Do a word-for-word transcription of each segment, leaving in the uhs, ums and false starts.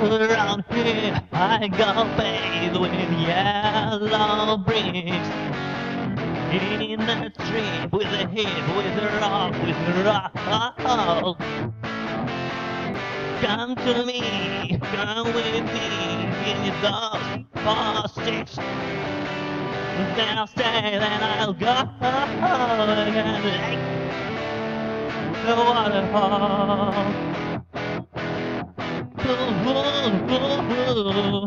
around here I go bathed with yellow bricks. In a trip with a hip, with a rock, with a rock. Come to me, come with me, give me those four sticks. Then I'll stay, then I'll go and like the waterfall. Ooh, ooh, ooh, ooh.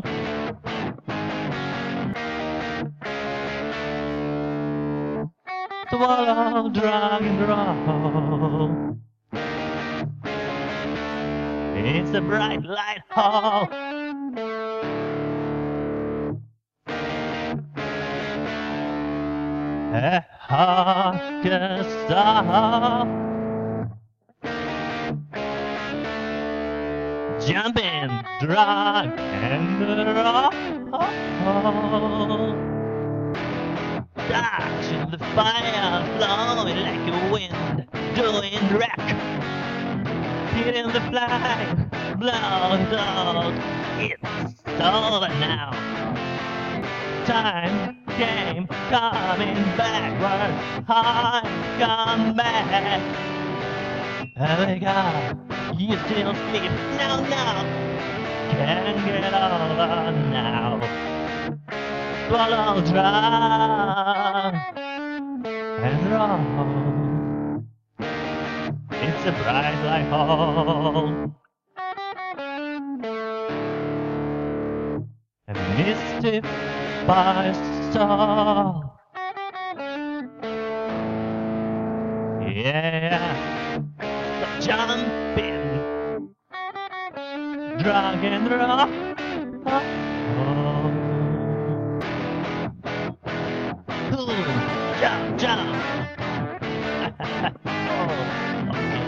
Swallow, drag and roll. It's a bright light hall. A orchestra. Jumping, drag and roll. Touching the fire, flowing like a wind, doing wreck. Hitting the flag, blow it out. It's over now. Time came coming backward. I come back. Wake up, you still sleep. No, no, can't get over now. Swallow, dry and roll. It's a bright light hall. A misty fire star. Yeah, so jumping, drag and roll. Jump, jump. Oh, okay.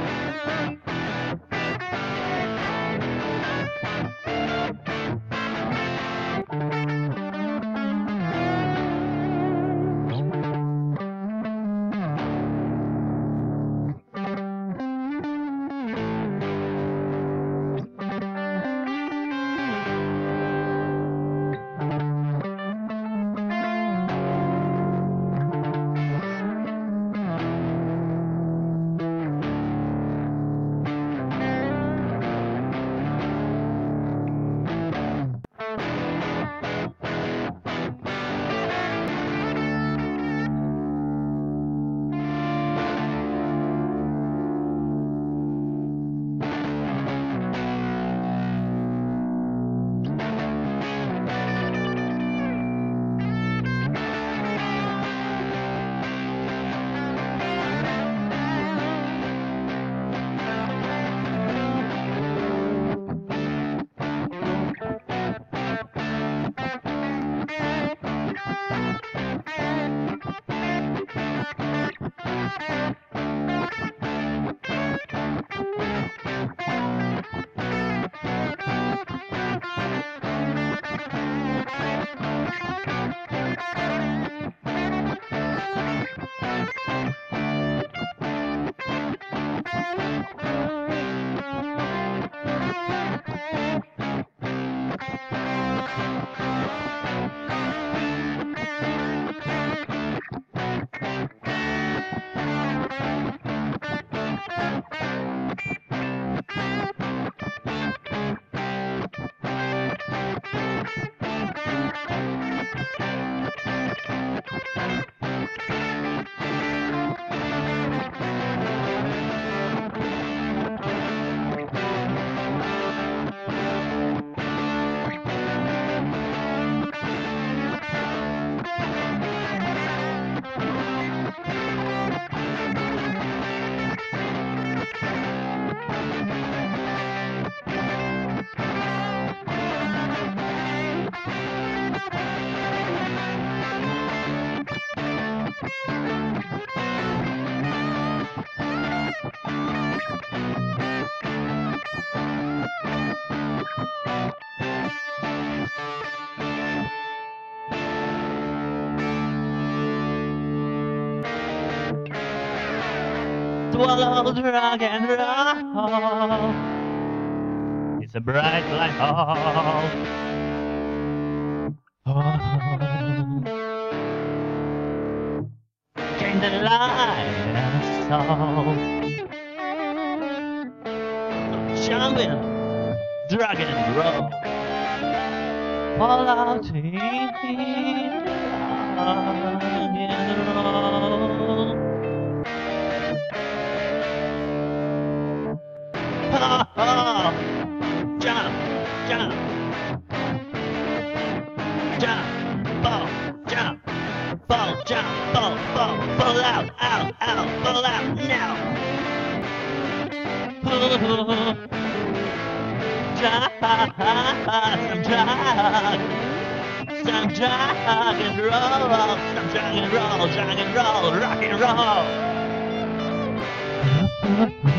Swallow, drag and roll. It's a bright light hall. Oh. Came the light and a soul. Jumping, drag and roll. Fall out in rock and roll. Ha ha! Jump, jump, jump, fall, jump, fall, jump, fall, fall, fall out, out, out, fall out now. Drag, some drag, some drag and roll, some drag and roll, drag and roll, rock and roll.